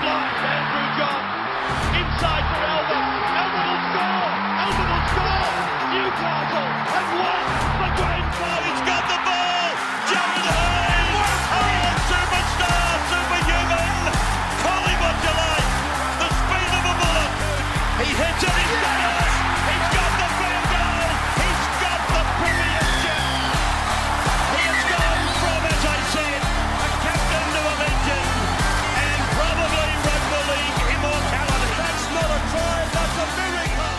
flies Andrew John. Inside for Albert. Albert will score. Albert will score. Newcastle have won the grand final. He's got the ball. Jared Hayes. Oh, superstar, superhuman. Call him what you like. The speed of a bullet. He hits it. He's got it. He's got the fair goal. He's got the premiership. He has gone from, as I said, a captain to a legend, and probably rugby league immortality. That's not a try, that's a miracle.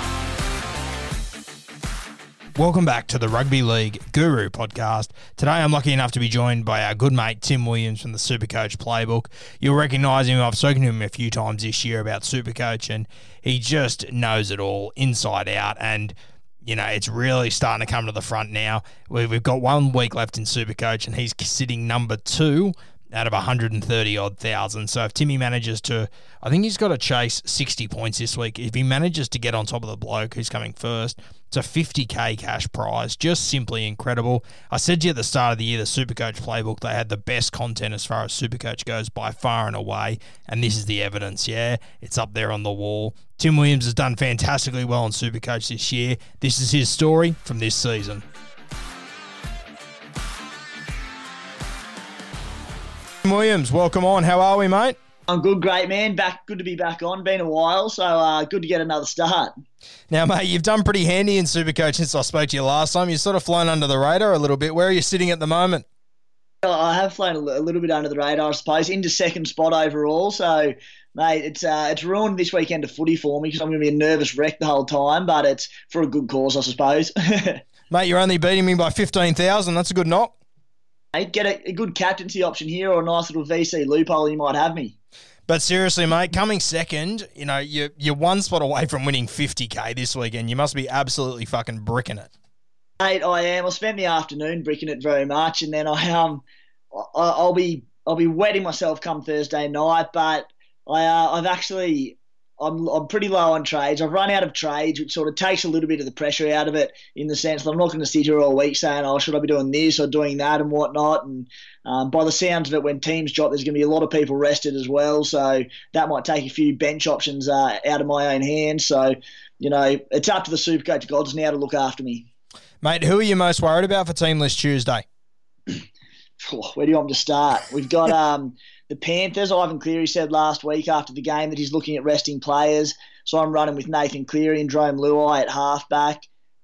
Welcome back to the Rugby League Guru podcast. Today I'm lucky enough to be joined by our good mate Tim Williams from the Supercoach Playbook. You'll recognise him. I've spoken to him a few times this year about Supercoach, and he just knows it all inside out, and you know, it's really starting to come to the front now. We've got 1 week left in Supercoach, and he's sitting number 2 out of 130-odd thousand. So if Timmy manages to, I think he's got to chase 60 points this week. If he manages to get on top of the bloke who's coming first, it's a 50k cash prize. Just simply incredible. I said to you at the start of the year, the Supercoach Playbook, they had the best content as far as Supercoach goes by far and away, and this is the evidence, yeah? It's up there on the wall. Tim Williams has done fantastically well on Supercoach this year. This is his story from this season. Tim Williams, welcome on. How are we, mate? I'm good, great man. Good to be back on. Been a while, so good to get another start. Now, mate, you've done pretty handy in Supercoach since I spoke to you last time. You've sort of flown under the radar a little bit. Where are you sitting at the moment? I have flown a little bit under the radar, I suppose, into second spot overall. So, mate, it's ruined this weekend of footy for me because I'm going to be a nervous wreck the whole time, but it's for a good cause, I suppose. Mate, you're only beating me by 15,000. That's a good knock. Mate, get a good captaincy option here or a nice little VC loophole and you might have me. But seriously, mate, coming second, you know, you're one spot away from winning 50k this weekend. You must be absolutely fucking bricking it. Mate, I am. I spent the afternoon bricking it very much, and then I'll be wetting myself come Thursday night. But I'm pretty low on trades. I've run out of trades, which sort of takes a little bit of the pressure out of it in the sense that I'm not going to sit here all week saying, oh, should I be doing this or doing that and whatnot. And by the sounds of it, when teams drop, there's going to be a lot of people rested as well. So that might take a few bench options out of my own hands. So, you know, it's up to the Supercoach gods now to look after me. Mate, who are you most worried about for Team List Tuesday? Where do you want me to start? We've got the Panthers. Ivan Cleary said last week after the game that he's looking at resting players. So I'm running with Nathan Cleary and Jerome Luai at halfback.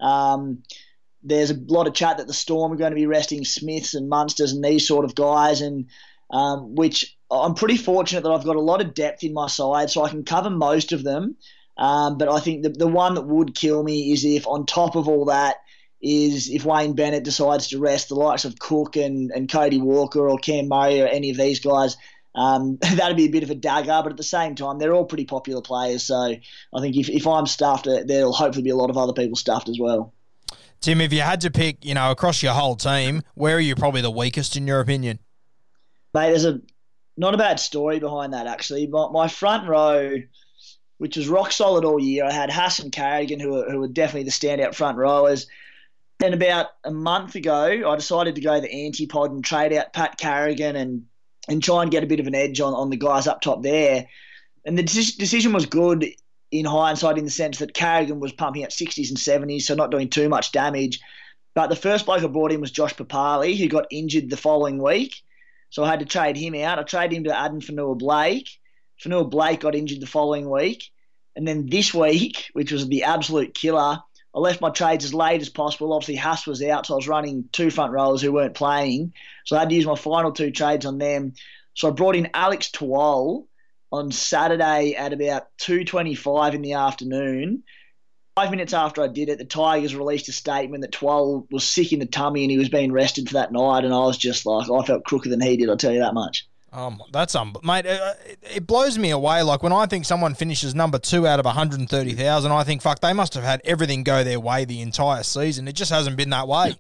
There's a lot of chat that the Storm are going to be resting Smiths and Munsters and these sort of guys, and which I'm pretty fortunate that I've got a lot of depth in my side, so I can cover most of them. But I think the one that would kill me is if on top of all that is if Wayne Bennett decides to rest the likes of Cook and Cody Walker or Cam Murray or any of these guys. That'd be a bit of a dagger, but at the same time, they're all pretty popular players. So I think if I'm stuffed, there'll hopefully be a lot of other people stuffed as well. Tim, if you had to pick, you know, across your whole team, where are you probably the weakest in your opinion? Mate, there's not a bad story behind that, actually. My front row, which was rock solid all year, I had Haas and Carrigan, who were definitely the standout front rowers. And about a month ago, I decided to go the antipod and trade out Pat Carrigan and try and get a bit of an edge on the guys up top there. And the decision was good in hindsight in the sense that Carrigan was pumping at 60s and 70s, so not doing too much damage. But the first bloke I brought in was Josh Papali, who got injured the following week. So I had to trade him out. I traded him to Aden Fanua-Blake. Fanua-Blake got injured the following week. And then this week, which was the absolute killer, I left my trades as late as possible. Obviously, Haas was out, so I was running 2 front rowers who weren't playing. So I had to use my final 2 trades on them. So I brought in Alex Tuol on Saturday at about 2:25 in the afternoon. 5 minutes after I did it, the Tigers released a statement that Tuol was sick in the tummy and he was being rested for that night. And I was just like, I felt crooked than he did, I'll tell you that much. That's mate. It blows me away. Like when I think someone finishes number 2 out of 130,000, I think fuck, they must have had everything go their way the entire season. It just hasn't been that way.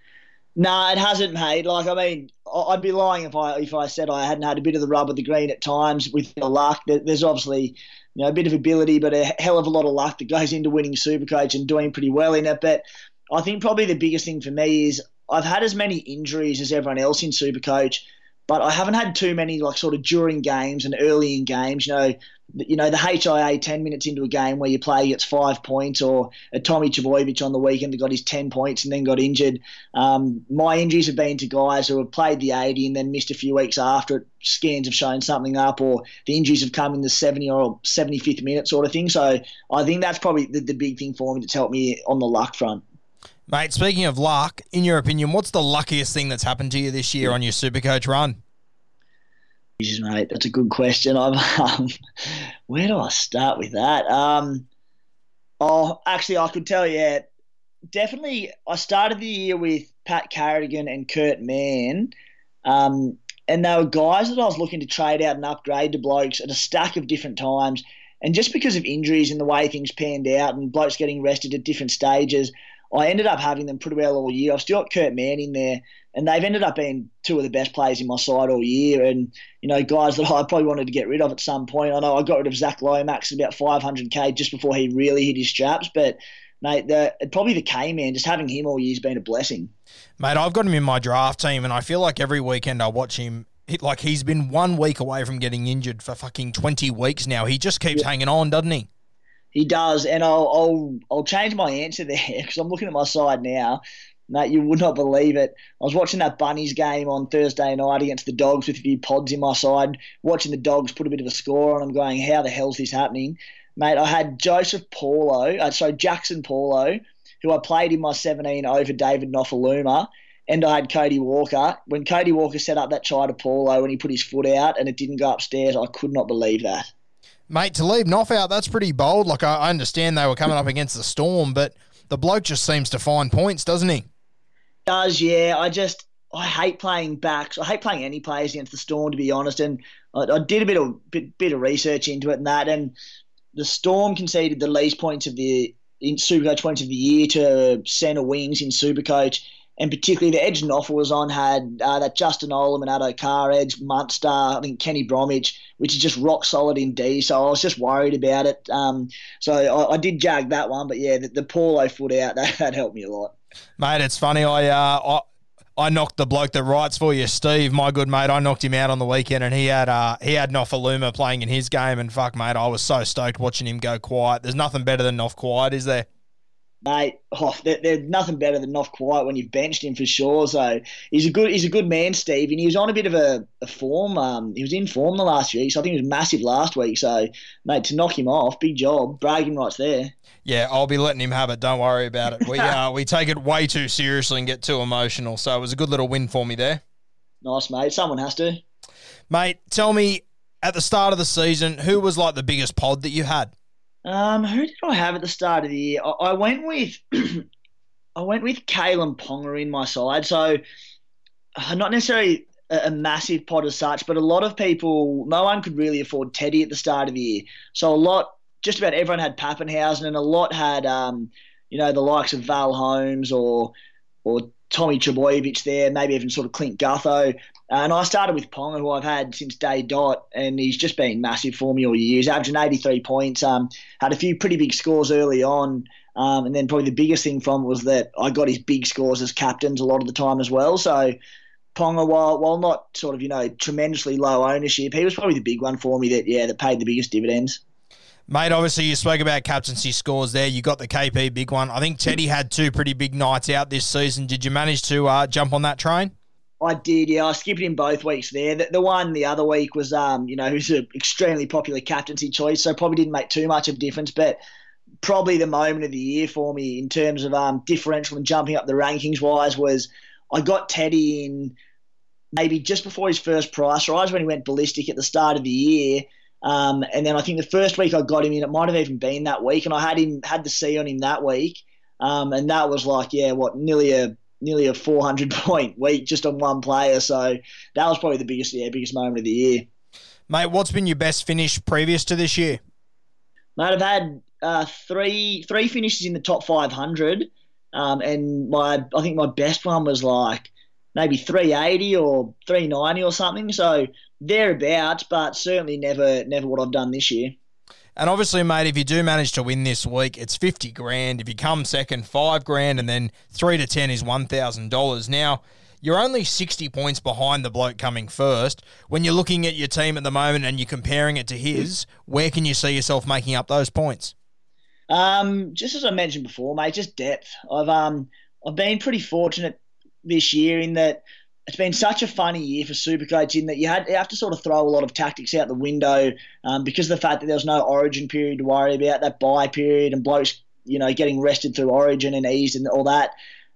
No, it hasn't, mate. Like I mean, I'd be lying if I said I hadn't had a bit of the rub of the green at times with the luck. There's obviously a bit of ability, but a hell of a lot of luck that goes into winning Supercoach and doing pretty well in it. But I think probably the biggest thing for me is I've had as many injuries as everyone else in Supercoach. but I haven't had too many like sort of during games and early in games. The HIA 10 minutes into a game where your player gets 5 points, or a Tommy Trbojevic on the weekend that got his 10 points and then got injured. My injuries have been to guys who have played the 80 and then missed a few weeks after it. Scans have shown something up, or the injuries have come in the 70 or 75th minute sort of thing. So I think that's probably the big thing for me that's helped me on the luck front. Mate, speaking of luck, in your opinion, what's the luckiest thing that's happened to you this year on your Supercoach run? Jesus, mate, that's a good question. Where do I start with that? Actually, I could tell you, definitely. I started the year with Pat Carrigan and Kurt Mann, and they were guys that I was looking to trade out and upgrade to blokes at a stack of different times. And just because of injuries and the way things panned out and blokes getting rested at different stages, I ended up having them pretty well all year. I've still got Kurt Mann in there, and they've ended up being two of the best players in my side all year. And, guys that I probably wanted to get rid of at some point. I know I got rid of Zach Lomax at about $500K just before he really hit his straps. But, mate, probably the K-Man, just having him all year has been a blessing. Mate, I've got him in my draft team, and I feel like every weekend I watch him. He's been 1 week away from getting injured for fucking 20 weeks now. He just keeps hanging on, doesn't he? He does, and I'll change my answer there because I'm looking at my side now. Mate, you would not believe it. I was watching that Bunnies game on Thursday night against the Dogs with a few pods in my side, watching the Dogs put a bit of a score on. I'm going, how the hell's this happening? Mate, I had Jackson Paulo, who I played in my 17 over David Nofaluma, and I had Cody Walker. When Cody Walker set up that try to Paulo and he put his foot out and it didn't go upstairs, I could not believe that. Mate, to leave Noff out, that's pretty bold. Like, I understand they were coming up against the Storm, but the bloke just seems to find points, doesn't he? Does, yeah. I hate playing backs. I hate playing any players against the Storm, to be honest. And I did a bit of research into it and that. And the Storm conceded the least points in Supercoach points of the year to centre wings in Supercoach. And particularly the edge Noffa was on had that Justin Olam and Addo Carr edge, Munster, I think Kenny Bromwich, which is just rock solid in D. So I was just worried about it. So I did jag that one. But, yeah, the Paulo foot out, that helped me a lot. Mate, it's funny. I knocked the bloke that writes for you, Steve, my good mate. I knocked him out on the weekend, and he had Nofaluma playing in his game. And, fuck, mate, I was so stoked watching him go quiet. There's nothing better than Noff quiet, is there? Mate, there's nothing better than Noff quiet when you've benched him for sure. So he's a good man, Steve, and he was on a bit of a form. He was in form the last week, so I think he was massive last week. So, mate, to knock him off, big job, bragging rights there. Yeah, I'll be letting him have it. Don't worry about it. We take it way too seriously and get too emotional. So it was a good little win for me there. Nice, mate. Someone has to. Mate, tell me, at the start of the season, who was like the biggest pod that you had? Who did I have at the start of the year? I went with Kalen Ponga in my side. So not necessarily a massive pod as such, but a lot of people, no one could really afford Teddy at the start of the year. So just about everyone had Pappenhausen, and a lot had the likes of Val Holmes or Tommy Trbojevic there, maybe even sort of Clint Gutho. And I started with Ponga, who I've had since day dot, and he's just been massive for me all year. He's averaging 83 points, had a few pretty big scores early on, and then probably the biggest thing from it was that I got his big scores as captains a lot of the time as well. So Ponga, while not sort of, tremendously low ownership, he was probably the big one for me that paid the biggest dividends. Mate, obviously you spoke about captaincy scores there. You got the KP big one. I think Teddy had two pretty big nights out this season. Did you manage to jump on that train? I did, yeah. I skipped him both weeks there. The one the other week was, who's an extremely popular captaincy choice, so probably didn't make too much of a difference, but probably the moment of the year for me in terms of differential and jumping up the rankings-wise was I got Teddy in maybe just before his first price rise when he went ballistic at the start of the year. And then I think the first week I got him in, it might have even been that week, and I had the C on him that week. And that was like, nearly a 400-point week just on one player. So that was probably the biggest moment of the year. Mate, what's been your best finish previous to this year? Mate, I've had three finishes in the top 500, and I think my best one was like maybe 380 or 390 or something. So thereabouts, but certainly never what I've done this year. And obviously, mate, if you do manage to win this week, it's $50,000. If you come second, $5,000, and then 3 to 10 is $1,000. Now, you're only 60 points behind the bloke coming first. When you're looking at your team at the moment and you're comparing it to his, where can you see yourself making up those points? Just as I mentioned before, mate, just depth. I've been pretty fortunate this year in that it's been such a funny year for Supercoach in that you have to sort of throw a lot of tactics out the window because of the fact that there was no Origin period to worry about, that bye period, and blokes, getting rested through Origin and eased and all that.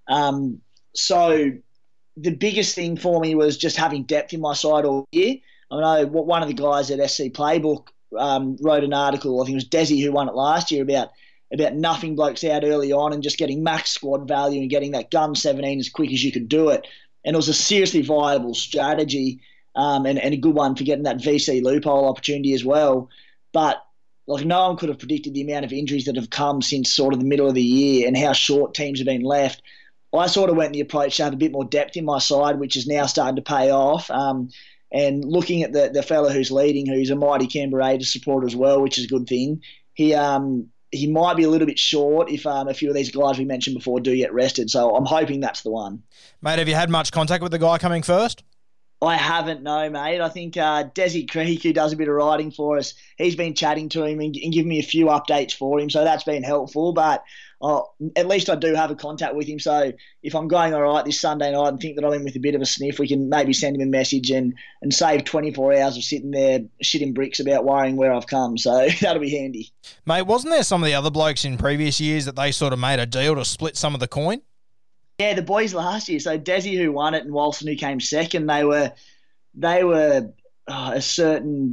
So the biggest thing for me was just having depth in my side all year. I know one of the guys at SC Playbook wrote an article, I think it was Desi who won it last year, about nuffing blokes out early on and just getting max squad value and getting that gun 17 as quick as you could do it. And it was a seriously viable strategy and a good one for getting that VC loophole opportunity as well. But no one could have predicted the amount of injuries that have come since sort of the middle of the year and how short teams have been left. I sort of went the approach to have a bit more depth in my side, which is now starting to pay off. And looking at the fella who's leading, who's a mighty Canberra Raiders supporter as well, which is a good thing, he might be a little bit short if a few of these guys we mentioned before do get rested. So I'm hoping that's the one. Mate, have you had much contact with the guy coming first? I haven't, no, mate. I think Desi Creek, who does a bit of writing for us, he's been chatting to him and giving me a few updates for him, so that's been helpful. But at least I do have a contact with him, so if I'm going all right this Sunday night and think that I'm in with a bit of a sniff, we can maybe send him a message and save 24 hours of sitting there shitting bricks about worrying where I've come, so that'll be handy. Mate, wasn't there some of the other blokes in previous years that they sort of made a deal to split some of the coin? Yeah, the boys last year. So Desi, who won it, and Walson, who came second, they were a certain,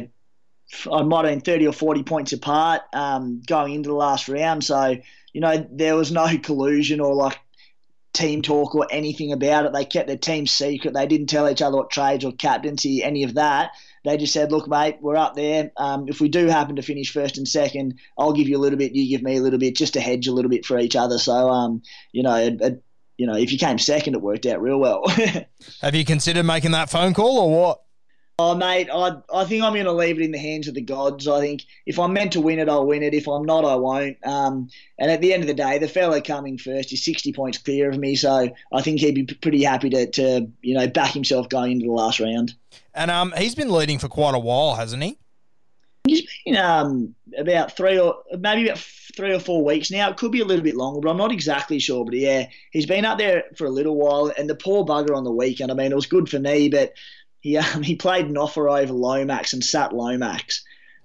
I might have been 30 or 40 points apart going into the last round. So, there was no collusion or team talk or anything about it. They kept their team secret. They didn't tell each other what trades or captaincy, any of that. They just said, look, mate, we're up there. If we do happen to finish first and second, I'll give you a little bit, you give me a little bit, just to hedge a little bit for each other. So, if you came second, it worked out real well. Have you considered making that phone call or what? Oh, mate, I think I'm going to leave it in the hands of the gods. I think if I'm meant to win it, I'll win it. If I'm not, I won't. And at the end of the day, the fella coming first is 60 points clear of me, so I think he'd be pretty happy to back himself going into the last round. And he's been leading for quite a while, hasn't he? He's been about 3 or 4 weeks now. It could be a little bit longer, but I'm not exactly sure. But yeah, he's been up there for a little while. And the poor bugger on the weekend, I mean, it was good for me, but he played Noffer over Lomax and sat Lomax.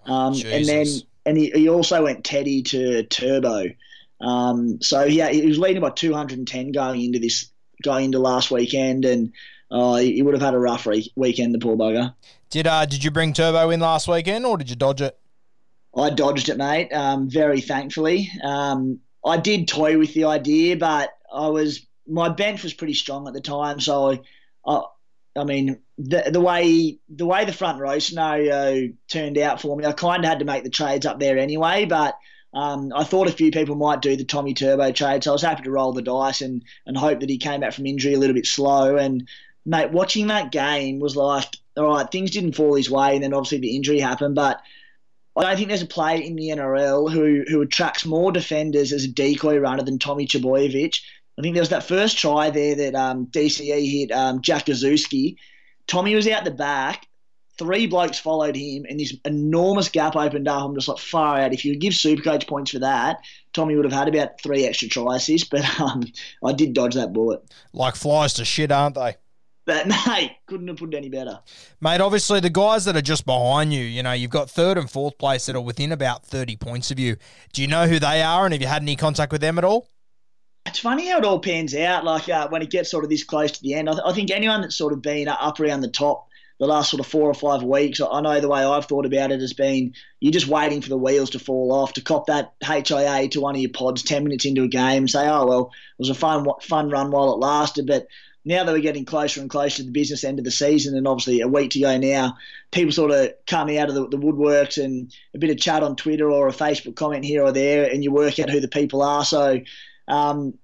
And he also went Teddy to Turbo. So yeah, he was leading by 210 going into last weekend, and he would have had a rough weekend, the poor bugger. Did you bring Turbo in last weekend, or did you dodge it? I dodged it, mate, very thankfully. I did toy with the idea, but my bench was pretty strong at the time, so I mean, the way the front row scenario turned out for me, I kind of had to make the trades up there anyway, but I thought a few people might do the Tommy Turbo trade, so I was happy to roll the dice and hope that he came back from injury a little bit slow. And, mate, watching that game was like, all right, things didn't fall his way, and then obviously the injury happened, but I don't think there's a player in the NRL who attracts more defenders as a decoy runner than Tommy Trbojevic. I think there was that first try there that DCE hit Jack Gazowski. Tommy was out the back. 3 blokes followed him, and this enormous gap opened up. I'm just like, far out. If you give Supercoach points for that, Tommy would have had about 3 extra try assists, but I did dodge that bullet. Like flies to shit, aren't they? But, mate, couldn't have put it any better. Mate, obviously the guys that are just behind you, you've got 3rd and 4th place that are within about 30 points of you. Do you know who they are, and have you had any contact with them at all? It's funny how it all pans out, when it gets sort of this close to the end. I think anyone that's sort of been up around the top the last sort of 4 or 5 weeks, I know the way I've thought about it has been you're just waiting for the wheels to fall off, to cop that HIA to one of your pods 10 minutes into a game and say, oh, well, it was a fun run while it lasted. But now that we're getting closer and closer to the business end of the season, and obviously a week to go now, people sort of come out of the woodworks and a bit of chat on Twitter or a Facebook comment here or there, and you work out who the people are. So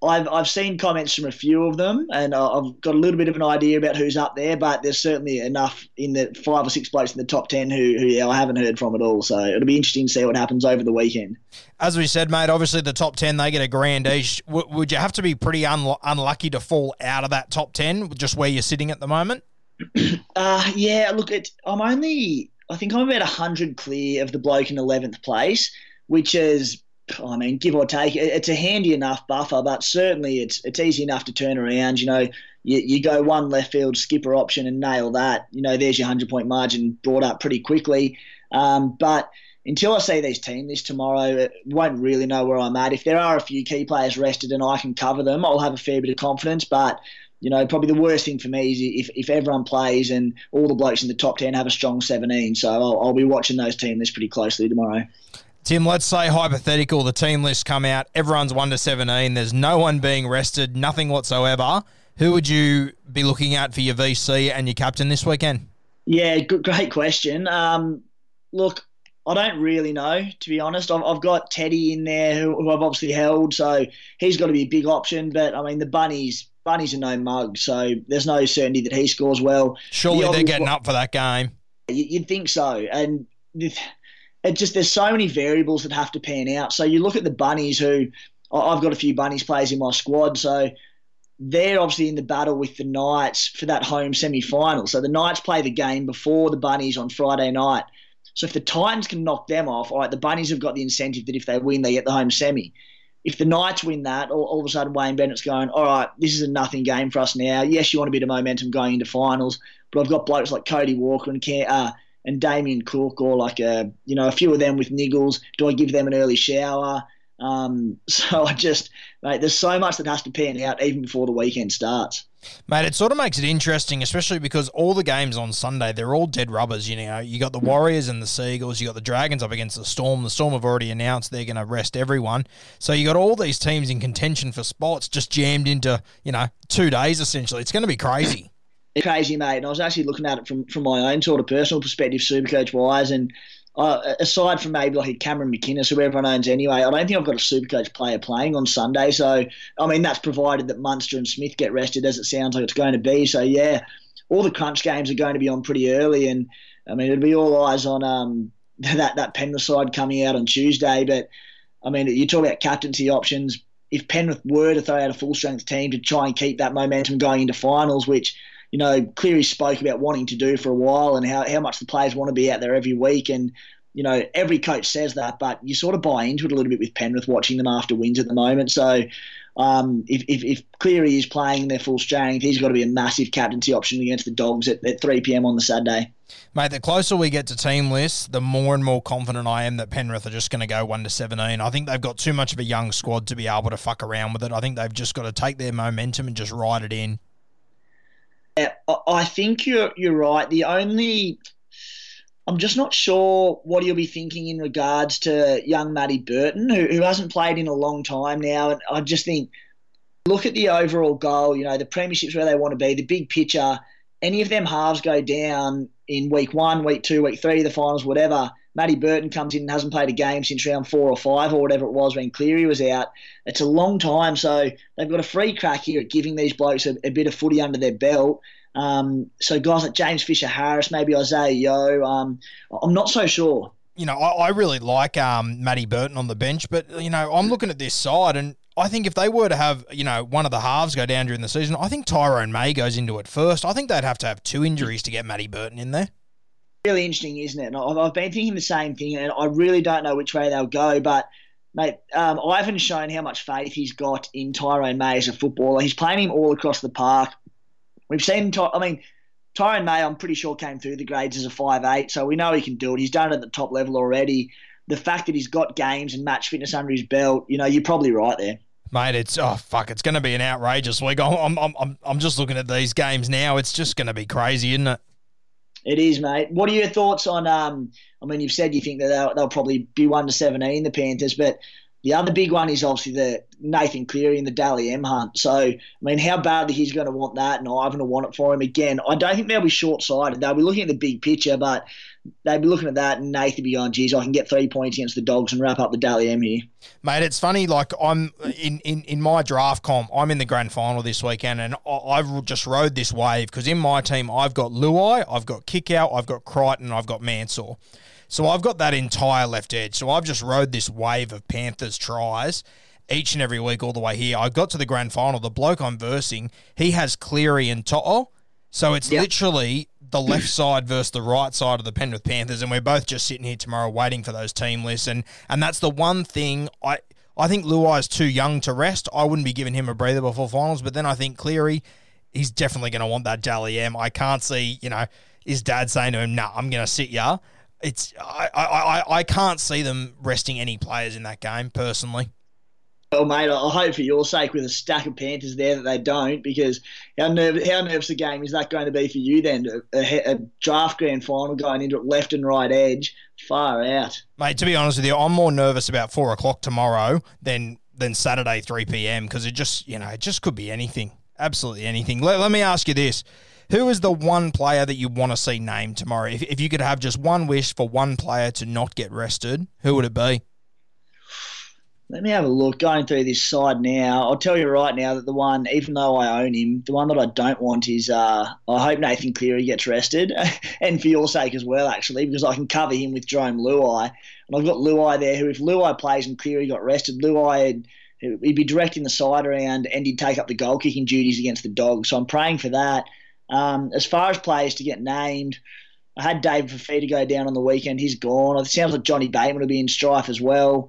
I've seen comments from a few of them, and I've got a little bit of an idea about who's up there, but there's certainly enough in the 5 or 6 blokes in the top 10 who I haven't heard from at all. So it'll be interesting to see what happens over the weekend. As we said, mate, obviously the top 10, they get a grand each. Would you have to be pretty unlucky to fall out of that top 10, just where you're sitting at the moment? Yeah, look, I think I'm about 100 clear of the bloke in 11th place, which is, give or take, it's a handy enough buffer, but certainly it's easy enough to turn around. You go one left field skipper option and nail that. There's your 100-point margin brought up pretty quickly. But until I see these team lists tomorrow, I won't really know where I'm at. If there are a few key players rested and I can cover them, I'll have a fair bit of confidence. But probably the worst thing for me is if everyone plays and all the blokes in the top 10 have a strong 17. So I'll be watching those team lists pretty closely tomorrow. Tim, let's say hypothetical, the team lists come out, everyone's 1 to 17, there's no one being rested, nothing whatsoever. Who would you be looking at for your VC and your captain this weekend? Yeah, great question. Look, I don't really know, to be honest. I've got Teddy in there who I've obviously held, so he's got to be a big option. But, the Bunnies are no mug, so there's no certainty that he scores well. Surely they're getting up for that game. You'd think so. And there's so many variables that have to pan out. So you look at the Bunnies, who I've got a few Bunnies players in my squad, so they're obviously in the battle with the Knights for that home semi-final. So the Knights play the game before the Bunnies on Friday night. So if the Titans can knock them off, all right, the Bunnies have got the incentive that if they win, they get the home semi. If the Knights win that, all of a sudden Wayne Bennett's going, all right, this is a nothing game for us now. Yes, you want a bit of momentum going into finals, but I've got blokes like Cody Walker and Damien Cook, or a few of them with niggles. Do I give them an early shower? So there's so much that has to pan out even before the weekend starts. Mate, it sort of makes it interesting, especially because all the games on Sunday, they're all dead rubbers. You got the Warriors and the Seagulls, you got the Dragons up against the Storm. The Storm have already announced they're going to rest everyone. So you got all these teams in contention for spots just jammed into, 2 days essentially. It's going to be crazy. It's crazy, mate. And I was actually looking at it from my own sort of personal perspective, Supercoach-wise, and aside from maybe like a Cameron McInnes, who everyone owns anyway, I don't think I've got a Supercoach player playing on Sunday. So, that's provided that Munster and Smith get rested, as it sounds like it's going to be. So, yeah, all the crunch games are going to be on pretty early. And, it'll be all eyes on that Penrith side coming out on Tuesday. But, you talk about captaincy options. If Penrith were to throw out a full-strength team to try and keep that momentum going into finals, which – Cleary spoke about wanting to do for a while, and how much the players want to be out there every week. And, every coach says that, but you sort of buy into it a little bit with Penrith watching them after wins at the moment. So if Cleary is playing their full strength, he's got to be a massive captaincy option against the Dogs at 3 p.m. on the Saturday. Mate, the closer we get to team lists, the more and more confident I am that Penrith are just going to go 1 to 17. I think they've got too much of a young squad to be able to fuck around with it. I think they've just got to take their momentum and just ride it in. Yeah, I think you're right. I'm just not sure what he'll be thinking in regards to young Matty Burton, who hasn't played in a long time now. And I just think, look at the overall goal, the premierships where they want to be, the big picture. Any of them halves go down in week 1, week 2, week 3, the finals, whatever. Matty Burton comes in and hasn't played a game since round 4 or 5 or whatever it was when Cleary was out. It's a long time, so they've got a free crack here at giving these blokes a bit of footy under their belt. So guys like James Fisher-Harris, maybe Isaiah Yeo, I'm not so sure. I really like Matty Burton on the bench, but, I'm looking at this side and I think if they were to have, one of the halves go down during the season, I think Tyrone May goes into it first. I think they'd have to have 2 injuries to get Matty Burton in there. Really interesting, isn't it? And I've been thinking the same thing, and I really don't know which way they'll go. But, mate, Ivan's shown how much faith he's got in Tyrone May as a footballer. He's playing him all across the park. We've seen, Tyrone May, I'm pretty sure, came through the grades as a 5'8", so we know he can do it. He's done it at the top level already. The fact that he's got games and match fitness under his belt, you're probably right there. Mate, it's going to be an outrageous week. I'm just looking at these games now. It's just going to be crazy, isn't it? It is, mate. What are your thoughts on? You've said you think that they'll probably be 1 to 17, the Panthers, but the other big one is obviously the Nathan Cleary and the Dally M hunt. So, how badly he's going to want that, and Ivan will want it for him again. I don't think they'll be short-sighted. They'll be looking at the big picture, but they'd be looking at that and Nathan be going, geez, I can get 3 points against the Dogs and wrap up the Dally M here. Mate, it's funny, like I'm in my draft comp, I'm in the grand final this weekend, and I've just rode this wave because in my team I've got Luai, I've got Kickout, I've got Crichton, I've got Mansour. So I've got that entire left edge. So I've just rode this wave of Panthers tries each and every week all the way here. I got to the grand final. The bloke I'm versing, he has Cleary and To'o. So it's literally the left side versus the right side of the Penrith Panthers, and we're both just sitting here tomorrow waiting for those team lists. And that's the one thing I think Luai is too young to rest. I wouldn't be giving him a breather before finals, but then I think Cleary, he's definitely going to want that Dally M. I can't see, his dad saying to him, nah, I'm going to sit ya. I can't see them resting any players in that game, personally. Well, mate, I hope for your sake with a stack of Panthers there that they don't, because how nervous a game is that going to be for you then? A draft grand final going into it left and right edge, far out. Mate, to be honest with you, I'm more nervous about 4 o'clock tomorrow than Saturday 3 p.m. because it just could be anything, absolutely anything. Let me ask you this. Who is the one player that you want to see named tomorrow? If you could have just one wish for one player to not get rested, who would it be? Let me have a look. Going through this side now, I'll tell you right now that the one, even though I own him, the one that I don't want is I hope Nathan Cleary gets rested, and for your sake as well, actually, because I can cover him with Jerome Luai. And I've got Luai there, who if Luai plays and Cleary got rested, he'd be directing the side around and he'd take up the goal-kicking duties against the Dogs. So I'm praying for that. As far as players to get named, I had David Fafita go down on the weekend. He's gone. It sounds like Johnny Bateman will be in strife as well.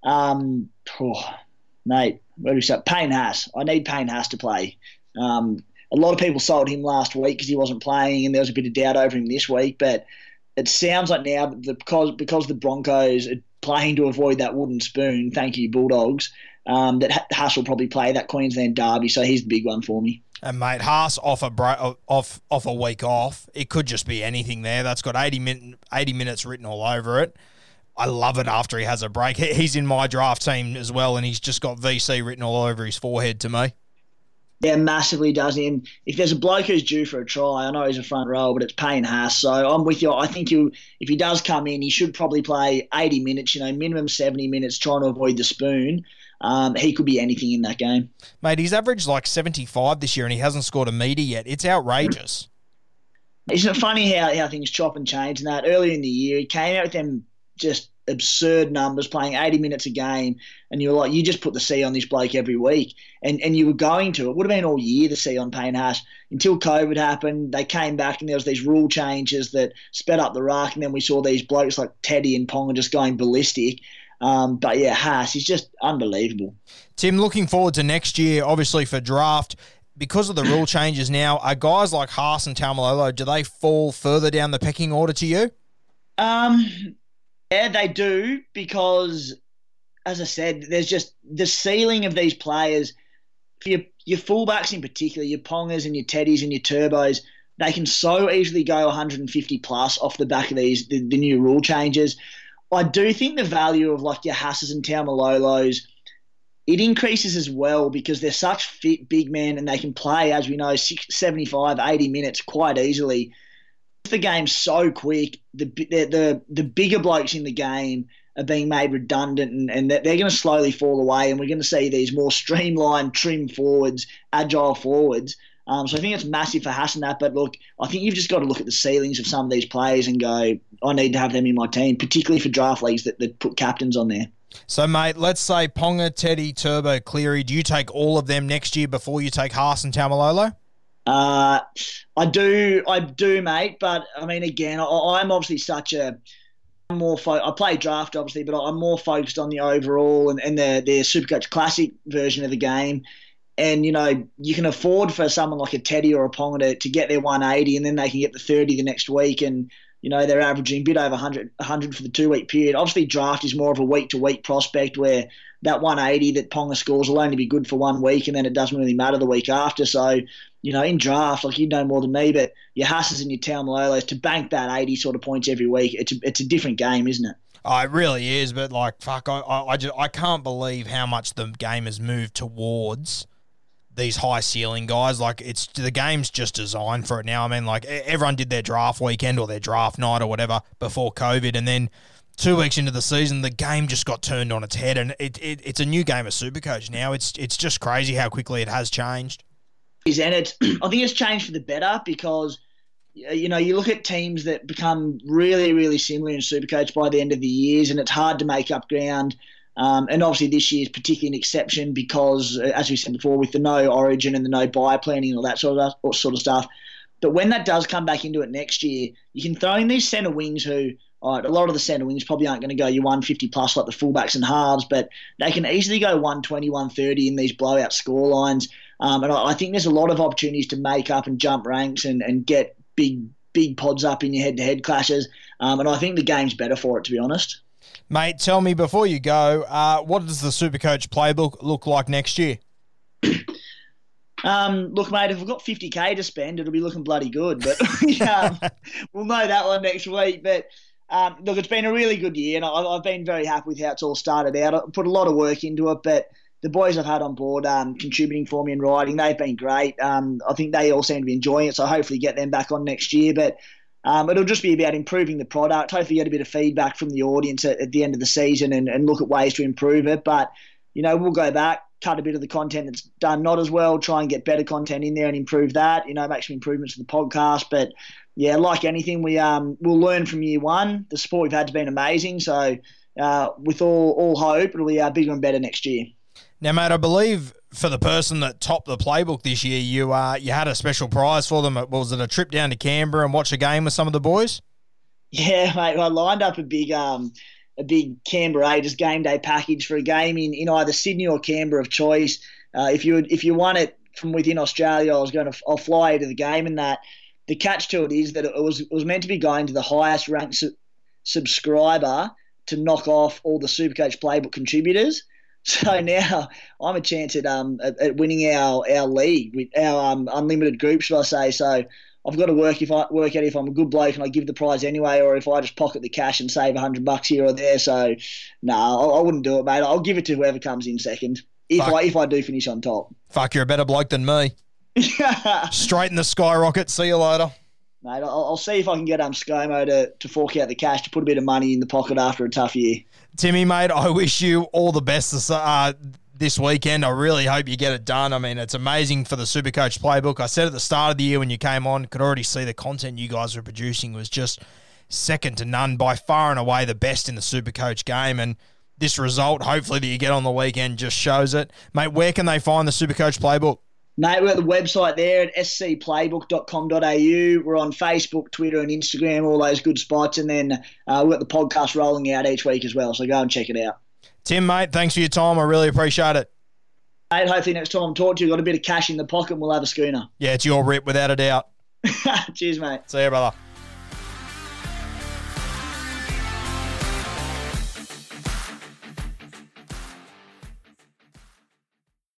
Mate, where do we start? Payne Haas. I need Payne Haas to play. A lot of people sold him last week because he wasn't playing, and there was a bit of doubt over him this week. But it sounds like now that because the Broncos are playing to avoid that wooden spoon, thank you Bulldogs, that Haas will probably play that Queensland derby. So he's the big one for me. And mate, Haas off a week off, it could just be anything there. That's got 80 minutes written all over it. I love it after he has a break. He's in my draft team as well, and he's just got VC written all over his forehead to me. Yeah, massively does him. If there's a bloke who's due for a try, I know he's a front row, but it's Payne Haas. So I'm with you. I think if he does come in, he should probably play 80 minutes, minimum 70 minutes, trying to avoid the spoon. He could be anything in that game. Mate, he's averaged like 75 this year and he hasn't scored a metre yet. It's outrageous. Isn't it funny how things chop and change and that? Earlier in the year, he came out with them just absurd numbers, playing 80 minutes a game, and you were like, you just put the C on this bloke every week. And you were going to. It would have been all year the C on Payne Haas. Until COVID happened, they came back and there was these rule changes that sped up the ruck, and then we saw these blokes like Teddy and Ponga just going ballistic. But yeah, Haas, he's just unbelievable. Tim, looking forward to next year, obviously for draft. Because of the rule changes now, are guys like Haas and Taumalolo, do they fall further down the pecking order to you? Yeah, they do, because, as I said, there's just the ceiling of these players. For your fullbacks in particular, your Pongas and your Teddies and your Turbos, they can so easily go 150 plus off the back of the new rule changes. I do think the value of like your Hasses and Taumalolos, it increases as well because they're such fit big men and they can play, as we know, 75, 80 minutes quite easily. The game's so quick, the bigger blokes in the game are being made redundant and they're going to slowly fall away, and we're going to see these more streamlined, trim forwards, agile forwards. So I think it's massive for Haas and that, but look, I think you've just got to look at the ceilings of some of these players and go, I need to have them in my team, particularly for draft leagues that put captains on there. So, mate, let's say Ponga, Teddy, Turbo, Cleary, do you take all of them next year before you take Haas and Taumalolo? I do, mate. But I mean, again, I'm obviously I play draft obviously, but I'm more focused on the overall and the Supercoach Classic version of the game. And you can afford for someone like a Teddy or a Ponga to get their 180, and then they can get the 30 the next week, and they're averaging a bit over 100 for the 2 week period. Obviously, draft is more of a week to week prospect where that 180 that Ponga scores will only be good for 1 week, and then it doesn't really matter the week after. So, in draft, like you know more than me, but your Hasses and your Taumalolos, to bank that 80 sort of points every week, it's a different game, isn't it? Oh, it really is, but like, fuck, I can't believe how much the game has moved towards these high ceiling guys. Like, it's the game's just designed for it now. I mean, like, everyone did their draft weekend or their draft night or whatever before COVID, and then 2 weeks into the season, the game just got turned on its head, and it's a new game of Supercoach now. It's just crazy how quickly it has changed. And I think it's changed for the better because, you know, you look at teams that become really, really similar in Supercoach by the end of the years, and it's hard to make up ground. And obviously this year is particularly an exception because, as we said before, with the no origin and the no buy planning and all that sort of stuff. But when that does come back into it next year, you can throw in these centre wings who, all right, a lot of the centre wings probably aren't going to go your 150 plus like the fullbacks and halves, but they can easily go 120, 130 in these blowout score lines. And I think there's a lot of opportunities to make up and jump ranks and get big pods up in your head-to-head clashes. And I think the game's better for it, to be honest. Mate, tell me before you go, what does the Supercoach playbook look like next year? Look, mate, if we've got 50K to spend, it'll be looking bloody good. But we'll know that one next week. But look, it's been a really good year, and I've been very happy with how it's all started out. I put a lot of work into it, but the boys I've had on board contributing for me and writing, they've been great. I think they all seem to be enjoying it, so hopefully get them back on next year. But it'll just be about improving the product. Hopefully get a bit of feedback from the audience at the end of the season and look at ways to improve it. But, you know, we'll go back, cut a bit of the content that's done not as well, try and get better content in there and improve that, you know, make some improvements to the podcast. But, yeah, like anything, we'll learn from year one. The support we've had has been amazing. So with all hope, it'll be bigger and better next year. Now, mate, I believe for the person that topped the playbook this year, you had a special prize for them. Was it a trip down to Canberra and watch a game with some of the boys? Yeah, mate. I lined up a big Canberra Raiders game day package for a game in either Sydney or Canberra of choice. If you won it from within Australia, I'll fly you to the game. And that the catch to it is that it was meant to be going to the highest ranked subscriber to knock off all the Supercoach playbook contributors. So now I'm a chance at winning our league with our unlimited group, should I say? So I've got to work out if I'm a good bloke and I give the prize anyway, or if I just pocket the cash and save $100 here or there. So no, I wouldn't do it, mate. I'll give it to whoever comes in second if I do finish on top. Fuck, you're a better bloke than me. Straight in the skyrocket. See you later. Mate, I'll see if I can get ScoMo to fork out the cash to put a bit of money in the pocket after a tough year. Timmy, mate, I wish you all the best this weekend. I really hope you get it done. I mean, it's amazing for the Supercoach playbook. I said at the start of the year when you came on, could already see the content you guys were producing was just second to none, by far and away the best in the Supercoach game. And this result, hopefully, that you get on the weekend just shows it. Mate, where can they find the Supercoach playbook? Mate, we're at the website there at scplaybook.com.au. We're on Facebook, Twitter and Instagram, all those good spots. And then we've got the podcast rolling out each week as well, so go and check it out. Tim, mate, thanks for your time. I really appreciate it. Mate, hopefully next time I'm talking to you, got a bit of cash in the pocket and we'll have a schooner. Yeah, it's your rip without a doubt. Cheers, mate. See you, brother.